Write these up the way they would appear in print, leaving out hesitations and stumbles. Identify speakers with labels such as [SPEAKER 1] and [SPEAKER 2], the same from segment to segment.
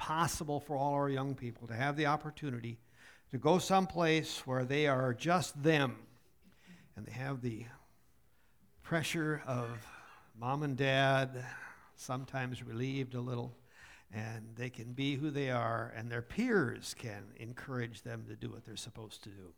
[SPEAKER 1] possible for all our young people to have the opportunity to go someplace where they are just them and they have the pressure of mom and dad, sometimes relieved a little, and they can be who they are, and their peers can encourage them to do what they're supposed to do.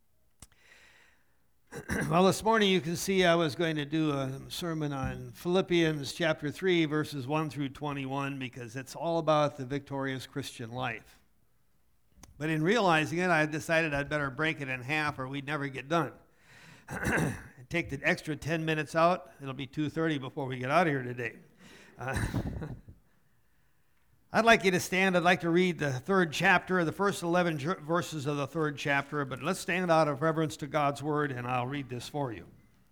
[SPEAKER 1] Well, this morning you can see I was going to do a sermon on Philippians chapter 3, verses 1 through 21, because it's all about the victorious Christian life. But in realizing it, I decided I'd better break it in half or we'd never get done. Take the extra 10 minutes out. It'll be 2:30 before we get out of here today. I'd like you to stand. I'd like to read the third chapter, the first 11 verses of the third chapter, but let's stand out of reverence to God's word, and I'll read this for you.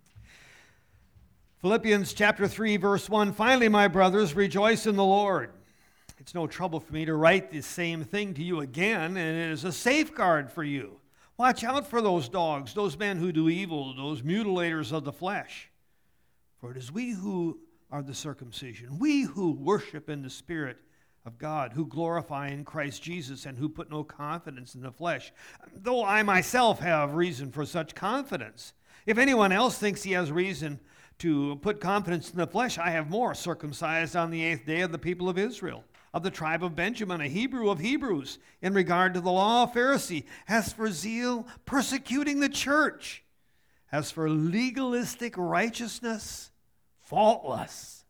[SPEAKER 1] Philippians chapter 3, verse 1, "Finally, my brothers, rejoice in the Lord. It's no trouble for me to write the same thing to you again, and it is a safeguard for you. Watch out for those dogs, those men who do evil, those mutilators of the flesh. For it is we who are the circumcision, we who worship in the Spirit of God, who glorify in Christ Jesus, and who put no confidence in the flesh, though I myself have reason for such confidence. If anyone else thinks he has reason to put confidence in the flesh, I have more. Circumcised on the 8th day of the people of Israel, of the tribe of Benjamin, a Hebrew of Hebrews, in regard to the law, a Pharisee. As for zeal, persecuting the church. As for legalistic righteousness, faultless.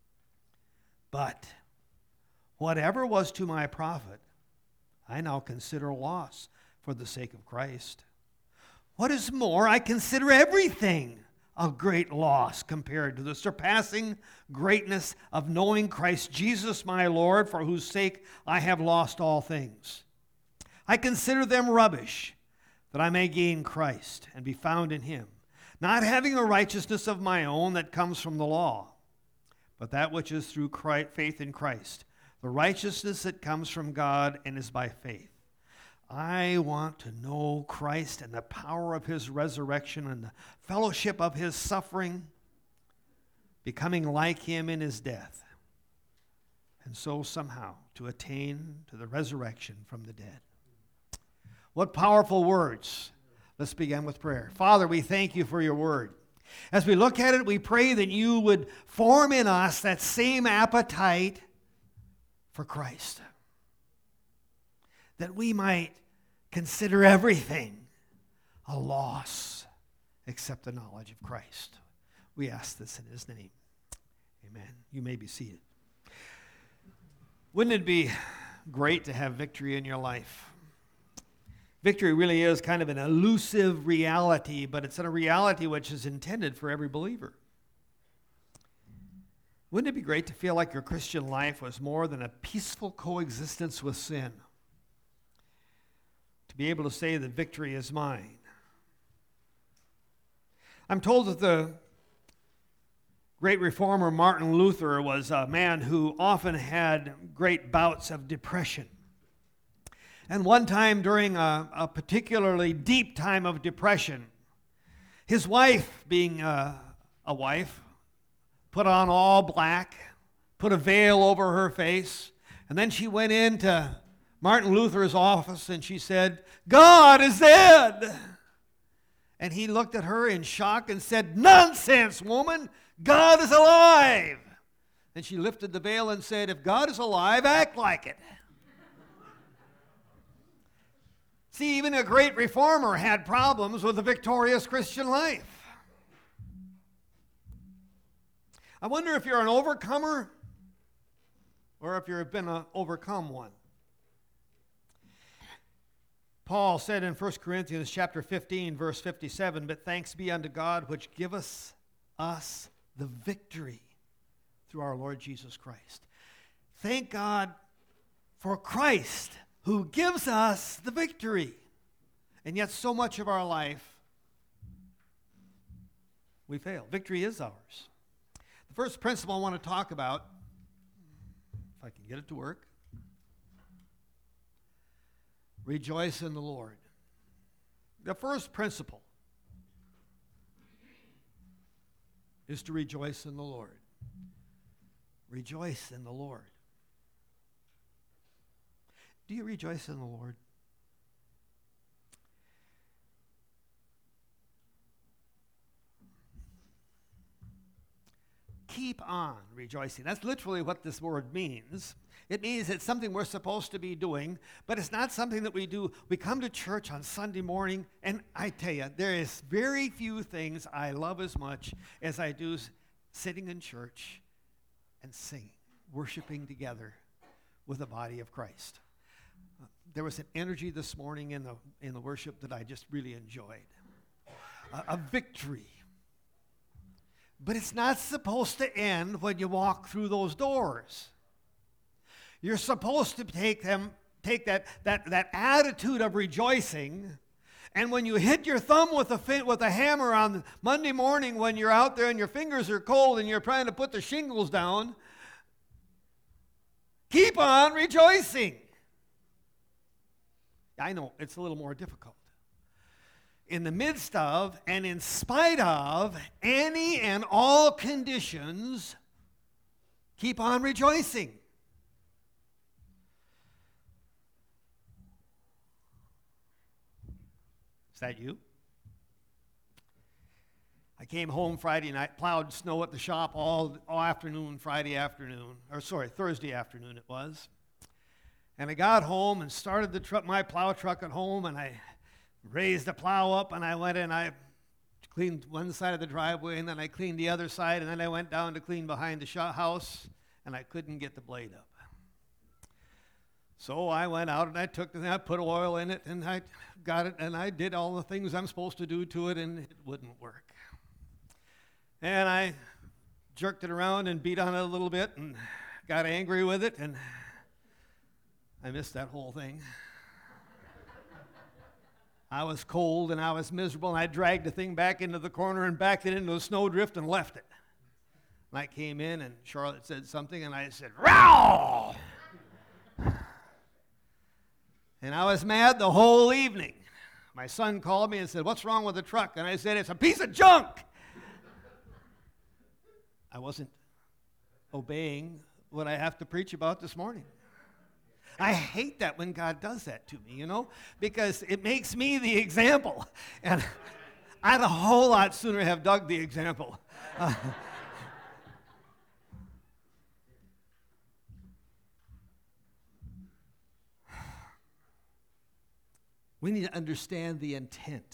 [SPEAKER 1] But whatever was to my profit, I now consider loss for the sake of Christ. What is more, I consider everything a great loss compared to the surpassing greatness of knowing Christ Jesus my Lord, for whose sake I have lost all things. I consider them rubbish, that I may gain Christ and be found in him, not having a righteousness of my own that comes from the law, but that which is through faith in Christ, the righteousness that comes from God and is by faith. I want to know Christ and the power of his resurrection and the fellowship of his suffering, becoming like him in his death, and so somehow to attain to the resurrection from the dead." What powerful words. Let's begin with prayer. Father, we thank you for your word. As we look at it, we pray that you would form in us that same appetite for Christ, that we might consider everything a loss except the knowledge of Christ. We ask this in his name. Amen. You may be seated. Wouldn't it be great to have victory in your life? Victory really is kind of an elusive reality, but it's a reality which is intended for every believer. Wouldn't it be great to feel like your Christian life was more than a peaceful coexistence with sin? To be able to say that victory is mine. I'm told that the great reformer Martin Luther was a man who often had great bouts of depression. And one time during a particularly deep time of depression, his wife, being a wife, put on all black, put a veil over her face, and then she went into Martin Luther's office and she said, "God is dead." And he looked at her in shock and said, "Nonsense, woman, God is alive." And she lifted the veil and said, "If God is alive, act like it." See, even a great reformer had problems with a victorious Christian life. I wonder if you're an overcomer or if you've been overcome one. Paul said in 1 Corinthians chapter 15, verse 57, "But thanks be unto God, which giveth us the victory through our Lord Jesus Christ." Thank God for Christ, who gives us the victory. And yet so much of our life, we fail. Victory is ours. The first principle I want to talk about, if I can get it to work, rejoice in the Lord. The first principle is to rejoice in the Lord. Rejoice in the Lord. Do you rejoice in the Lord? Keep on rejoicing. That's literally what this word means. It means it's something we're supposed to be doing, but it's not something that we do. We come to church on Sunday morning, and I tell you, there is very few things I love as much as I do sitting in church and singing, worshiping together with the body of Christ. There was an energy this morning in the worship that I just really enjoyed. A victory. But it's not supposed to end when you walk through those doors. You're supposed to take that attitude of rejoicing, and when you hit your thumb with a hammer on Monday morning when you're out there and your fingers are cold and you're trying to put the shingles down, keep on rejoicing. I know it's a little more difficult. In the midst of and in spite of any and all conditions, keep on rejoicing. Is that you? I came home Friday night, plowed snow at the shop all afternoon, Thursday afternoon it was. And I got home and started my plow truck at home, and I raised the plow up, and I went and I cleaned one side of the driveway, and then I cleaned the other side, and then I went down to clean behind the house, and I couldn't get the blade up. So I went out and I put oil in it, and I got it, and I did all the things I'm supposed to do to it, and it wouldn't work. And I jerked it around and beat on it a little bit and got angry with it, and I missed that whole thing. I was cold and I was miserable, and I dragged the thing back into the corner and backed it into a snowdrift and left it. And I came in, and Charlotte said something, and I said, "Row!" And I was mad the whole evening. My son called me and said, "What's wrong with the truck?" And I said, "It's a piece of junk." I wasn't obeying what I have to preach about this morning. I hate that when God does that to me, because it makes me the example. And I'd a whole lot sooner have Doug the example. We need to understand the intent.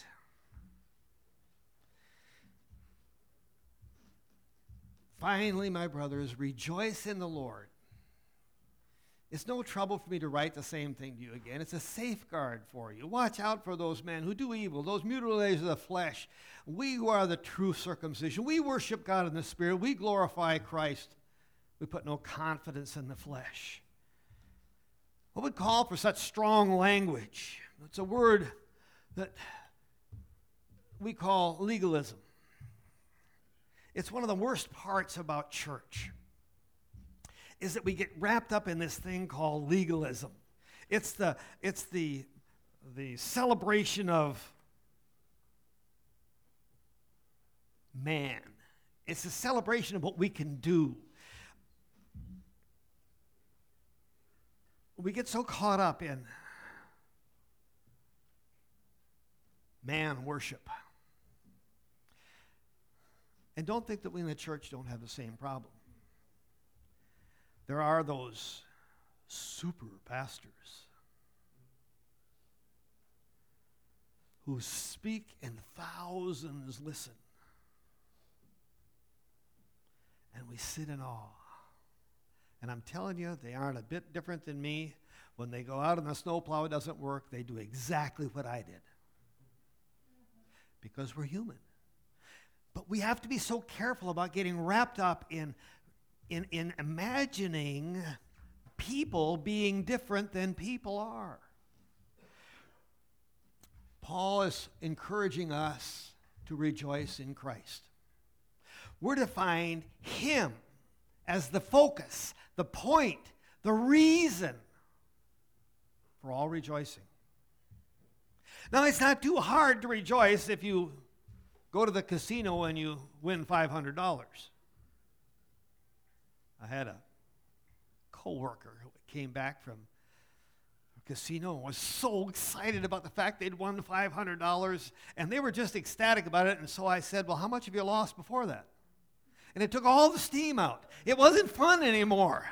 [SPEAKER 1] Finally, my brothers, rejoice in the Lord. It's no trouble for me to write the same thing to you again. It's a safeguard for you. Watch out for those men who do evil, those mutilators of the flesh. We who are the true circumcision, we worship God in the Spirit. We glorify Christ. We put no confidence in the flesh. What would call for such strong language? It's a word that we call legalism. It's one of the worst parts about church, is that we get wrapped up in this thing called legalism. It's the celebration of man. It's a celebration of what we can do. We get so caught up in man worship. And don't think that we in the church don't have the same problem. There are those super pastors who speak and thousands listen. And we sit in awe. And I'm telling you, they aren't a bit different than me. When they go out and the snowplow doesn't work, they do exactly what I did. Because we're human. But we have to be so careful about getting wrapped up in imagining people being different than people are. Paul is encouraging us to rejoice in Christ. We're to find Him as the focus, the point, the reason for all rejoicing. Now, it's not too hard to rejoice if you go to the casino and you win $500. I had a coworker who came back from casino was so excited about the fact they'd won $500, and they were just ecstatic about it. And so I said, well, how much have you lost before that? And it took all the steam out. It wasn't fun anymore.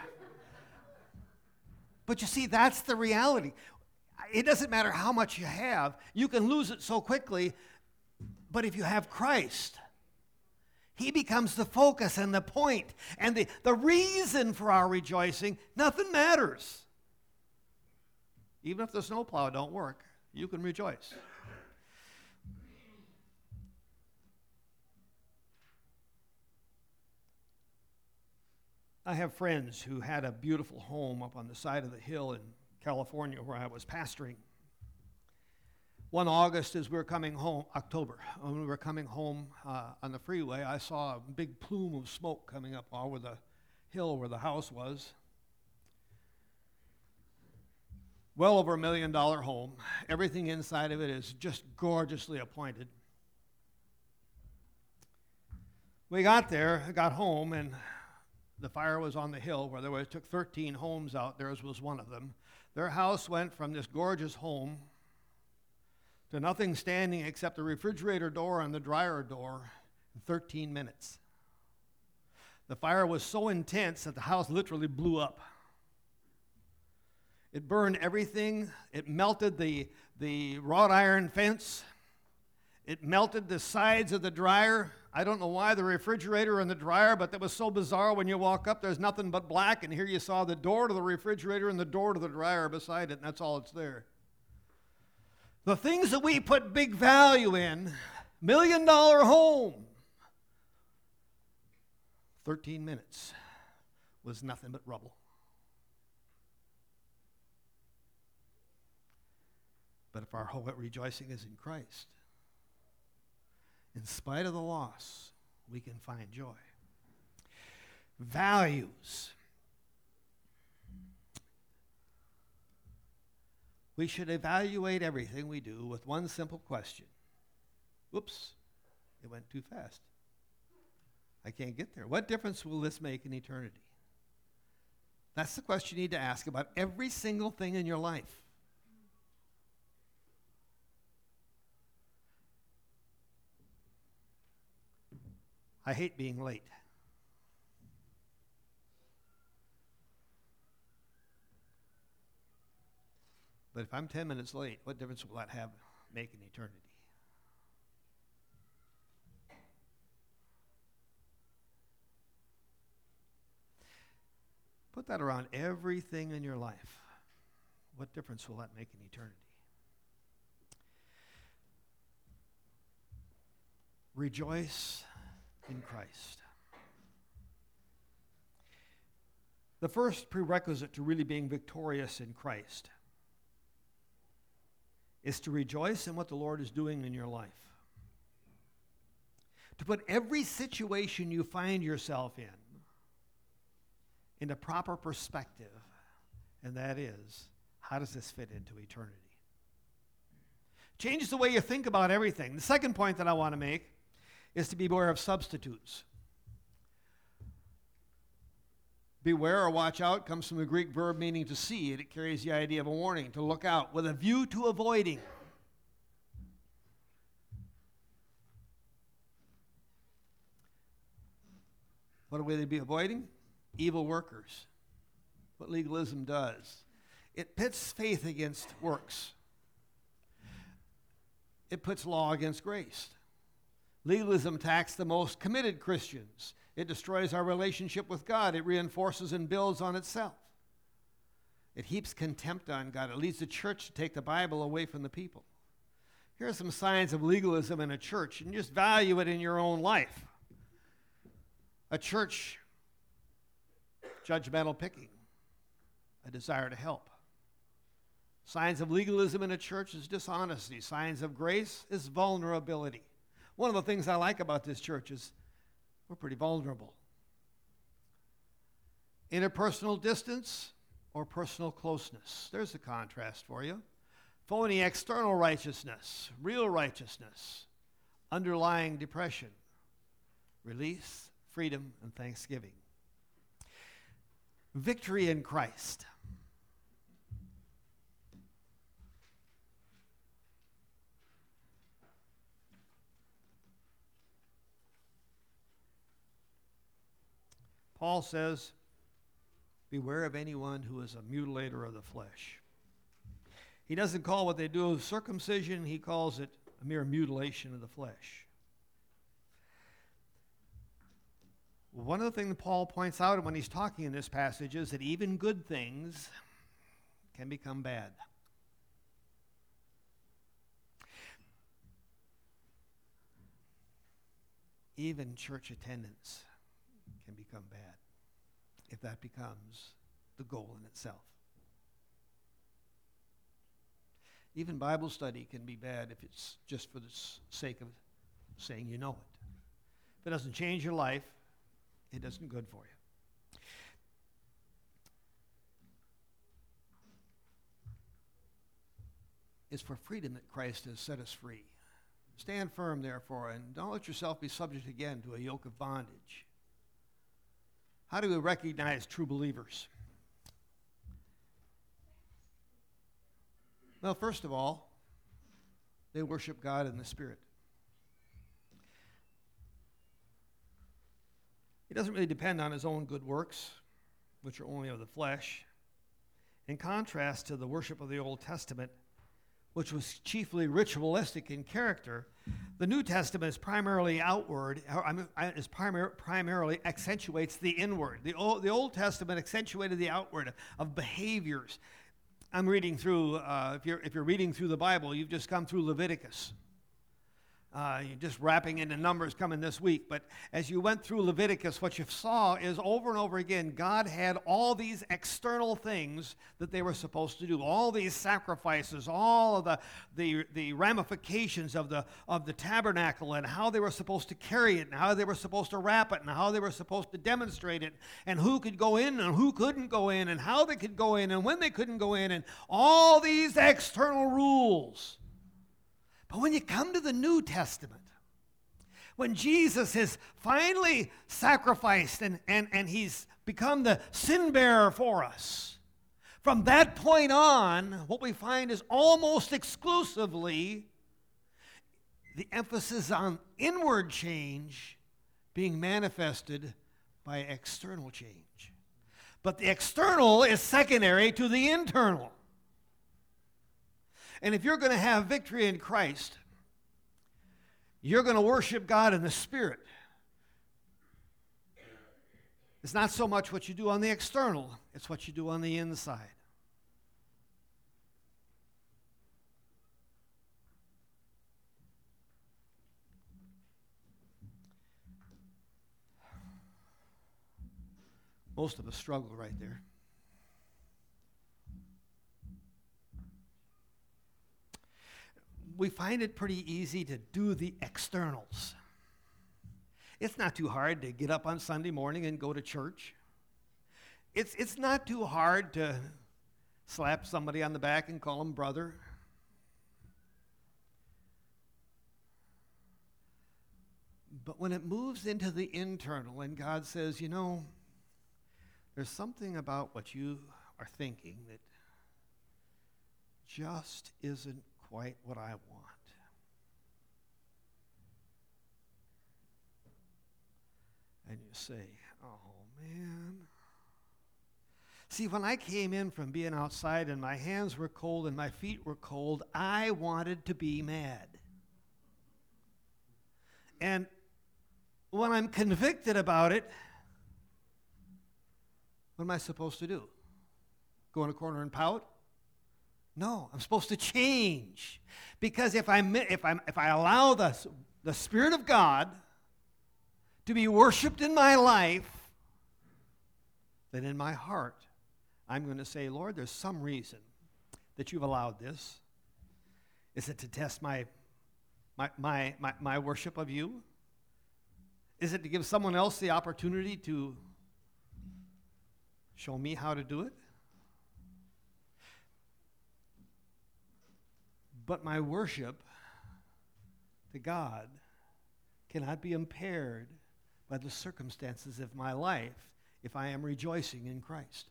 [SPEAKER 1] But you see, that's the reality. It doesn't matter how much you have. You can lose it so quickly. But if you have Christ, He becomes the focus and the point and the reason for our rejoicing. Nothing matters. Even if the snowplow don't work, you can rejoice. I have friends who had a beautiful home up on the side of the hill in California where I was pastoring. One August, as we were coming home, October, when we were coming home on the freeway, I saw a big plume of smoke coming up over the hill where the house was. Well over $1 million home. Everything inside of it is just gorgeously appointed. We got home, and the fire was on the hill where it took 13 homes out. Theirs was one of them. Their house went from this gorgeous home to nothing standing except the refrigerator door and the dryer door in 13 minutes. The fire was so intense that the house literally blew up. It burned everything. It melted the wrought iron fence. It melted the sides of the dryer. I don't know why the refrigerator and the dryer, but that was so bizarre. When you walk up, there's nothing but black, and here you saw the door to the refrigerator and the door to the dryer beside it, and that's all that's there. The things that we put big value in, $1 million home, 13 minutes was nothing but rubble. But if our whole rejoicing is in Christ, in spite of the loss, we can find joy. Values. We should evaluate everything we do with one simple question. Whoops, it went too fast. I can't get there. What difference will this make in eternity? That's the question you need to ask about every single thing in your life. I hate being late. But if I'm 10 minutes late, what difference will that make in eternity? Put that around everything in your life. What difference will that make in eternity? Rejoice in Christ. The first prerequisite to really being victorious in Christ is to rejoice in what the Lord is doing in your life. To put every situation you find yourself in into proper perspective, and that is, how does this fit into eternity? Changes the way you think about everything. The second point that I want to make is to beware of substitutes. Beware or watch out comes from the Greek verb meaning to see, and it carries the idea of a warning, to look out, with a view to avoiding. What are we to be avoiding? Evil workers. What legalism does. It pits faith against works. It puts law against grace. Legalism attacks the most committed Christians. It destroys our relationship with God. It reinforces and builds on itself. It heaps contempt on God. It leads the church to take the Bible away from the people. Here are some signs of legalism in a church, and just value it in your own life. A church, judgmental picking, a desire to help. Signs of legalism in a church is dishonesty. Signs of grace is vulnerability. One of the things I like about this church is we're pretty vulnerable. Interpersonal distance or personal closeness. There's a contrast for you. Phony external righteousness, real righteousness, underlying depression, release, freedom, and thanksgiving. Victory in Christ. Paul says, beware of anyone who is a mutilator of the flesh. He doesn't call what they do circumcision, he calls it a mere mutilation of the flesh. One of the things that Paul points out when he's talking in this passage is that even good things can become bad. Even church attendance can become bad if that becomes the goal in itself. Even Bible study can be bad if it's just for the sake of saying you know it. If it doesn't change your life, it isn't good for you. It's for freedom that Christ has set us free. Stand firm, therefore, and don't let yourself be subject again to a yoke of bondage. How do we recognize true believers? Well, first of all, they worship God in the Spirit. He doesn't really depend on his own good works, which are only of the flesh. In contrast to the worship of the Old Testament, which was chiefly ritualistic in character, the New Testament is primarily outward, primarily accentuates the inward. The Old Testament accentuated the outward of behaviors. I'm reading through, if you're reading through the Bible, you've just come through Leviticus. You're just wrapping into Numbers coming this week. But as you went through Leviticus, what you saw is over and over again, God had all these external things that they were supposed to do. All these sacrifices, all of the ramifications of the tabernacle and how they were supposed to carry it and how they were supposed to wrap it and how they were supposed to demonstrate it and who could go in and who couldn't go in and how they could go in and when they couldn't go in and all these external rules. But when you come to the New Testament, when Jesus has finally sacrificed and he's become the sin bearer for us, from that point on, what we find is almost exclusively the emphasis on inward change being manifested by external change. But the external is secondary to the internal. And if you're going to have victory in Christ, you're going to worship God in the Spirit. It's not so much what you do on the external, it's what you do on the inside. Most of us struggle right there. We find it pretty easy to do the externals. It's not too hard to get up on Sunday morning and go to church. It's not too hard to slap somebody on the back and call them brother. But when it moves into the internal and God says, you know, there's something about what you are thinking that just isn't quite what I want. And you say, oh man. See, when I came in from being outside and my hands were cold and my feet were cold, I wanted to be mad. And when I'm convicted about it, what am I supposed to do? Go in a corner and pout? No, I'm supposed to change. Because if I allow the Spirit of God to be worshiped in my life, then in my heart, I'm going to say, Lord, there's some reason that you've allowed this. Is it to test my worship of you? Is it to give someone else the opportunity to show me how to do it? But my worship to God cannot be impaired by the circumstances of my life if I am rejoicing in Christ.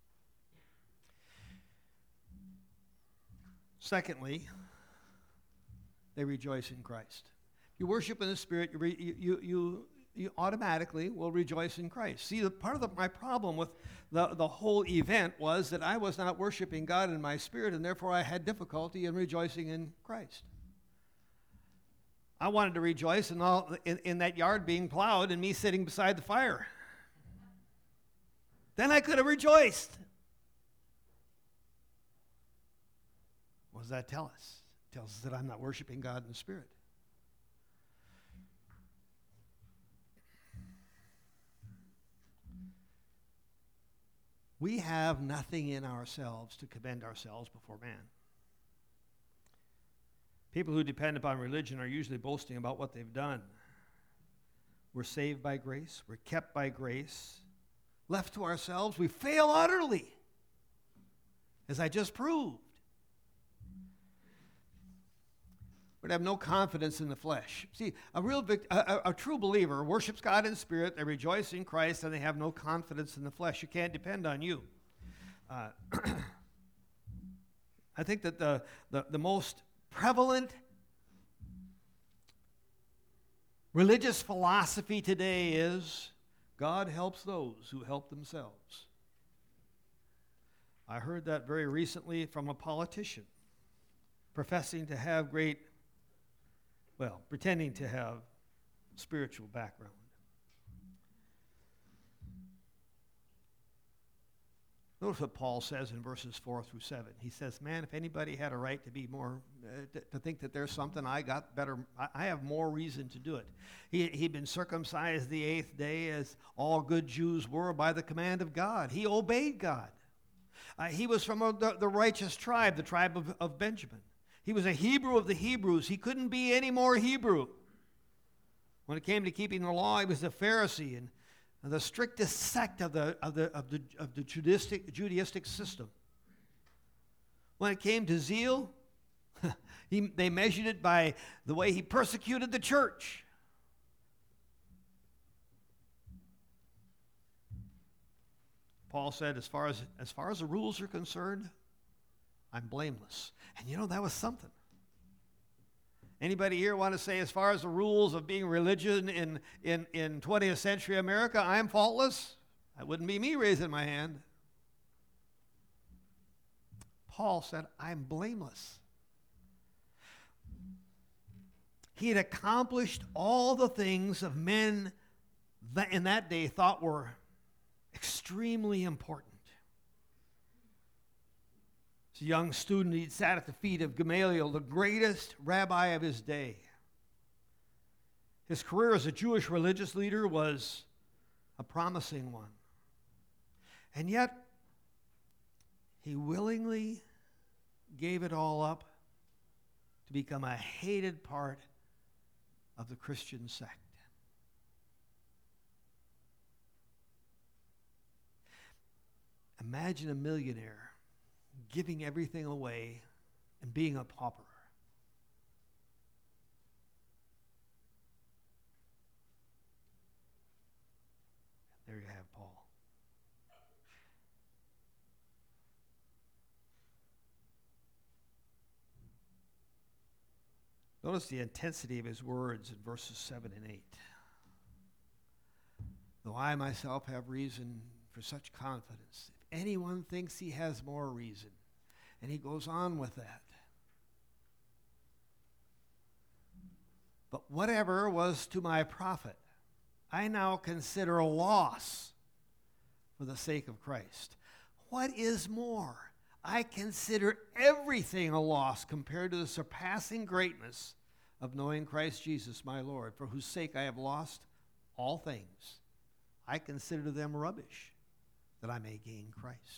[SPEAKER 1] Secondly, they rejoice in Christ. You worship in the Spirit, you automatically will rejoice in Christ. See, part of my problem with the whole event was that I was not worshiping God in my spirit, and therefore I had difficulty in rejoicing in Christ. I wanted to rejoice in that yard being plowed and me sitting beside the fire. Then I could have rejoiced. What does that tell us? It tells us that I'm not worshiping God in the spirit. We have nothing in ourselves to commend ourselves before man. People who depend upon religion are usually boasting about what they've done. We're saved by grace. We're kept by grace. Left to ourselves, we fail utterly, as I just proved. We'd have no confidence in the flesh. See, a true believer worships God in spirit, they rejoice in Christ, and they have no confidence in the flesh. You can't depend on you. I think that the most prevalent religious philosophy today is God helps those who help themselves. I heard that very recently from a politician professing to have pretending to have spiritual background. Notice what Paul says in verses 4 through 7. He says, man, if anybody had a right to be more, to think that there's something I got better, I have more reason to do it. He'd been circumcised the 8th day, as all good Jews were, by the command of God. He obeyed God. He was from the righteous tribe, the tribe of Benjamin. He was a Hebrew of the Hebrews. He couldn't be any more Hebrew. When it came to keeping the law, he was a Pharisee and the strictest sect of the Judaistic system. When it came to zeal, they measured it by the way he persecuted the church. Paul said, as far as the rules are concerned, I'm blameless. And you know, that was something. Anybody here want to say, as far as the rules of being religion in 20th century America, I'm faultless? That wouldn't be me raising my hand. Paul said, I'm blameless. He had accomplished all the things of men that in that day thought were extremely important. As a young student, he sat at the feet of Gamaliel, the greatest rabbi of his day. His career as a Jewish religious leader was a promising one. And yet, he willingly gave it all up to become a hated part of the Christian sect. Imagine a millionaire giving everything away and being a pauper. There you have Paul. Notice the intensity of his words in verses 7 and 8. Though I myself have reason for such confidence, if anyone thinks he has more reason, and he goes on with that. But whatever was to my profit, I now consider a loss for the sake of Christ. What is more? I consider everything a loss compared to the surpassing greatness of knowing Christ Jesus my Lord, for whose sake I have lost all things. I consider them rubbish, that I may gain Christ.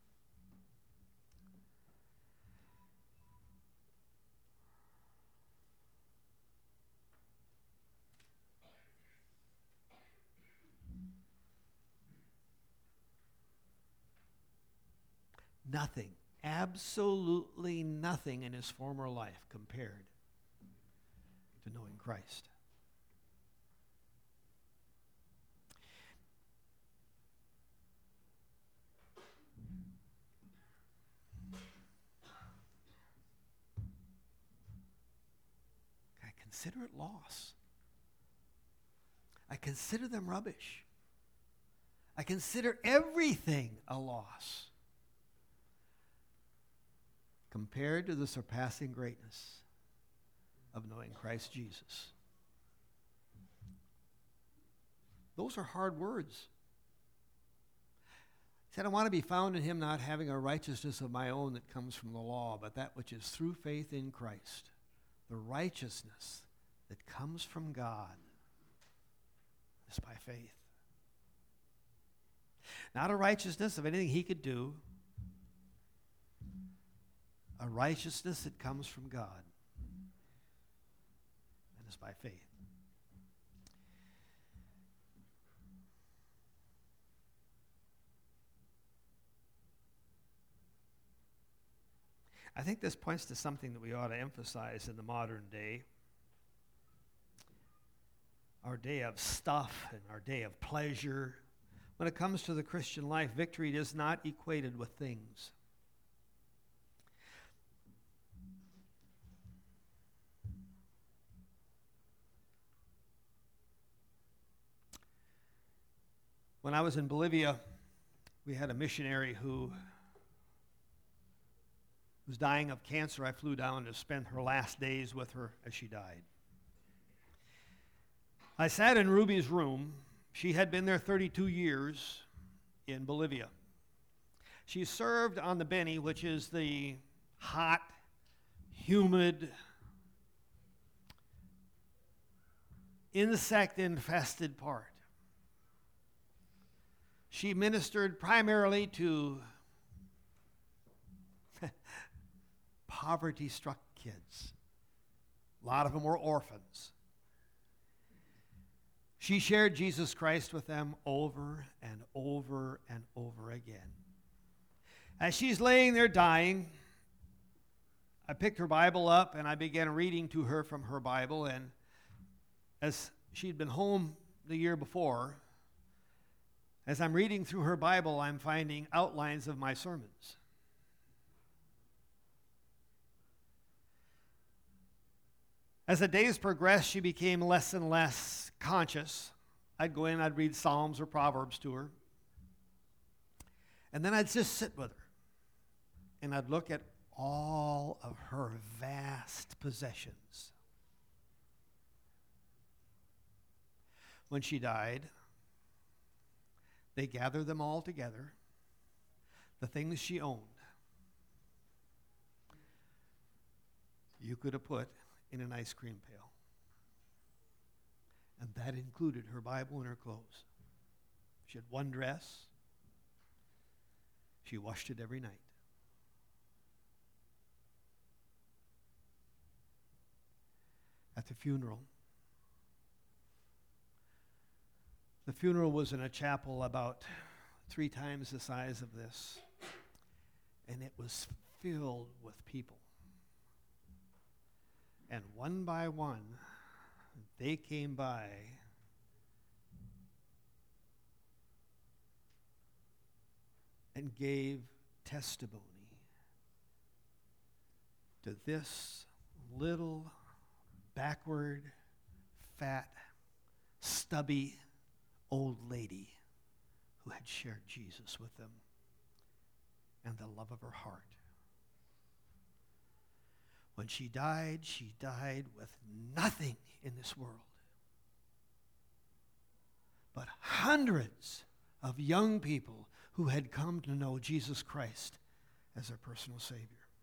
[SPEAKER 1] Nothing, absolutely nothing in his former life compared to knowing Christ. I consider it loss. I consider them rubbish. I consider everything a loss compared to the surpassing greatness of knowing Christ Jesus. Those are hard words. He said, I want to be found in him, not having a righteousness of my own that comes from the law, but that which is through faith in Christ. The righteousness that comes from God is by faith. Not a righteousness of anything he could do. A righteousness that comes from God. And is by faith. I think this points to something that we ought to emphasize in the modern day. Our day of stuff and our day of pleasure. When it comes to the Christian life, victory is not equated with things. When I was in Bolivia, we had a missionary who was dying of cancer. I flew down to spend her last days with her as she died. I sat in Ruby's room. She had been there 32 years in Bolivia. She served on the Beni, which is the hot, humid, insect-infested part. She ministered primarily to poverty-struck kids. A lot of them were orphans. She shared Jesus Christ with them over and over and over again. As she's laying there dying, I picked her Bible up and I began reading to her from her Bible. And as she'd been home the year before, as I'm reading through her Bible, I'm finding outlines of my sermons. As the days progressed, she became less and less conscious. I'd go in, I'd read Psalms or Proverbs to her. And then I'd just sit with her. And I'd look at all of her vast possessions. When she died, they gathered them all together, the things she owned. You could have put in an ice cream pail. And that included her Bible and her clothes. She had one dress. She washed it every night. At the funeral was in a chapel about 3 times the size of this, and it was filled with people. And one by one, they came by and gave testimony to this little, backward, fat, stubby old lady who had shared Jesus with them and the love of her heart. When she died with nothing in this world, but hundreds of young people who had come to know Jesus Christ as their personal Savior.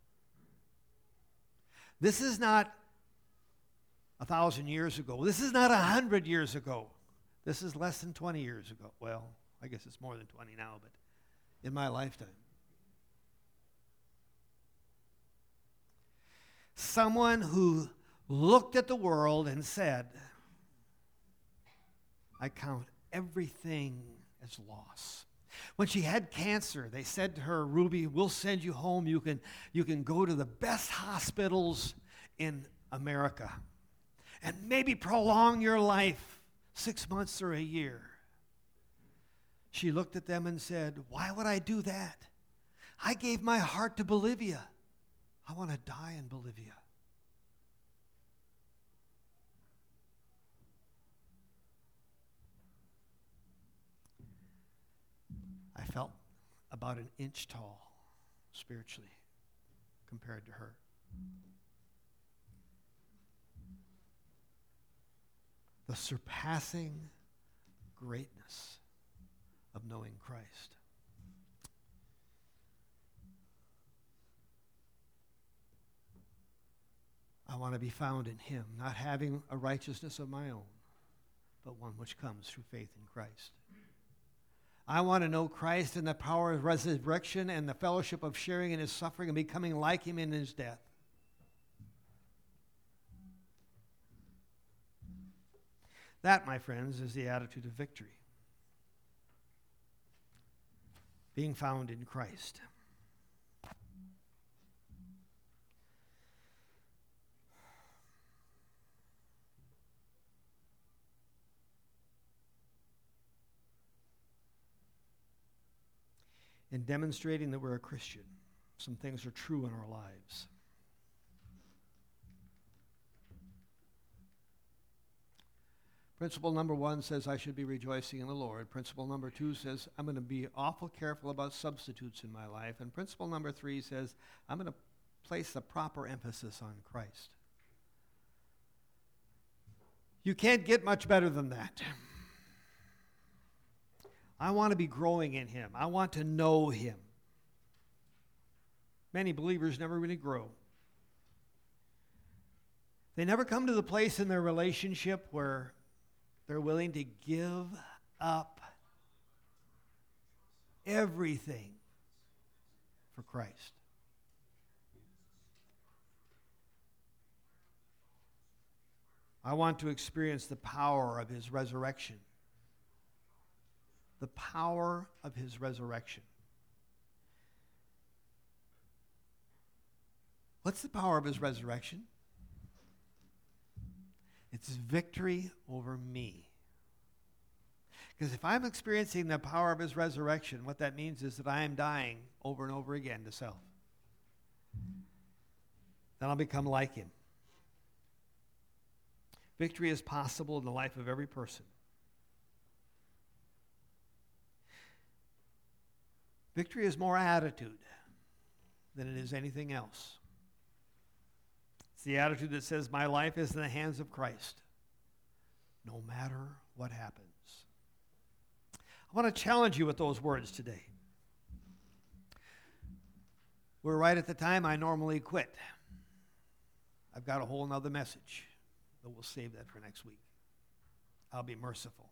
[SPEAKER 1] This is not 1,000 years ago. This is not 100 years ago. This is less than 20 years ago. Well, I guess it's more than 20 now, but in my lifetime. Someone who looked at the world and said, I count everything as loss. When she had cancer, they said to her, Ruby, we'll send you home. You can go to the best hospitals in America and maybe prolong your life 6 months or a year. She looked at them and said, why would I do that? I gave my heart to Bolivia. I want to die in Bolivia. I felt about an inch tall spiritually compared to her. The surpassing greatness of knowing Christ. I want to be found in him, not having a righteousness of my own, but one which comes through faith in Christ. I want to know Christ and the power of resurrection and the fellowship of sharing in his suffering and becoming like him in his death. That, my friends, is the attitude of victory. Being found in Christ. In demonstrating that we're a Christian, some things are true in our lives. Principle number 1 says I should be rejoicing in the Lord. Principle number 2 says I'm going to be awful careful about substitutes in my life. And principle number 3 says I'm going to place the proper emphasis on Christ. You can't get much better than that. I want to be growing in him. I want to know him. Many believers never really grow. They never come to the place in their relationship where they're willing to give up everything for Christ. I want to experience the power of his resurrection. The power of his resurrection. What's the power of his resurrection? It's victory over me. Because if I'm experiencing the power of his resurrection, what that means is that I am dying over and over again to self. Then I'll become like him. Victory is possible in the life of every person. Victory is more attitude than it is anything else. It's the attitude that says, my life is in the hands of Christ, no matter what happens. I want to challenge you with those words today. We're right at the time I normally quit. I've got a whole nother message, but we'll save that for next week. I'll be merciful.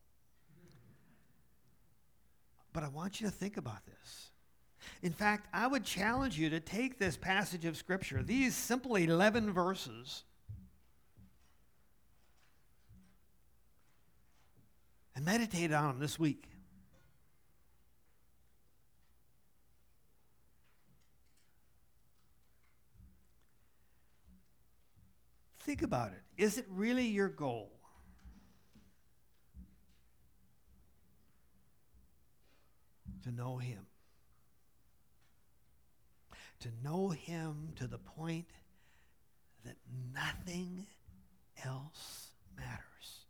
[SPEAKER 1] But I want you to think about this. In fact, I would challenge you to take this passage of Scripture, these simple 11 verses, and meditate on them this week. Think about it. Is it really your goal to know him? To know him to the point that nothing else matters.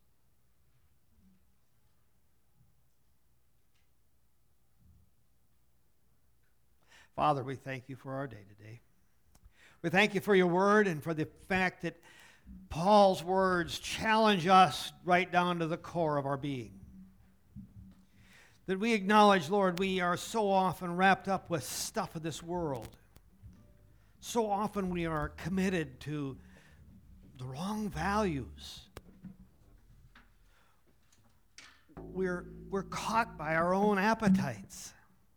[SPEAKER 1] Father, we thank you for our day today. We thank you for your word and for the fact that Paul's words challenge us right down to the core of our being. That we acknowledge, Lord, we are so often wrapped up with stuff of this world. So often we are committed to the wrong values. We're caught by our own appetites.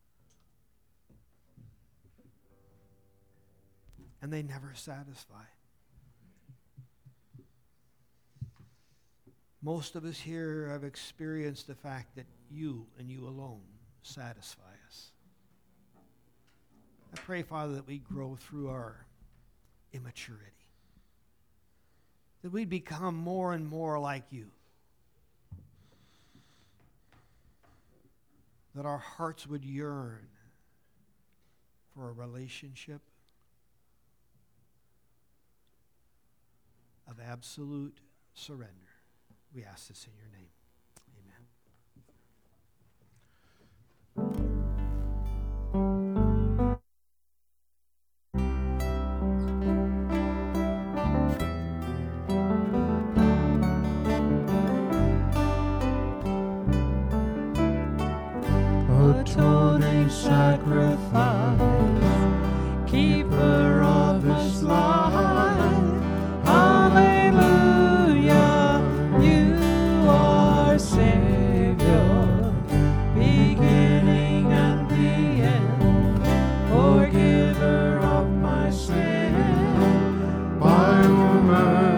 [SPEAKER 1] And they never satisfy. Most of us here have experienced the fact that you and you alone satisfy us. I pray, Father, that we grow through our immaturity. That we'd become more and more like you. That our hearts would yearn for a relationship of absolute surrender. We ask this in your name. Amen.
[SPEAKER 2] time for mercy.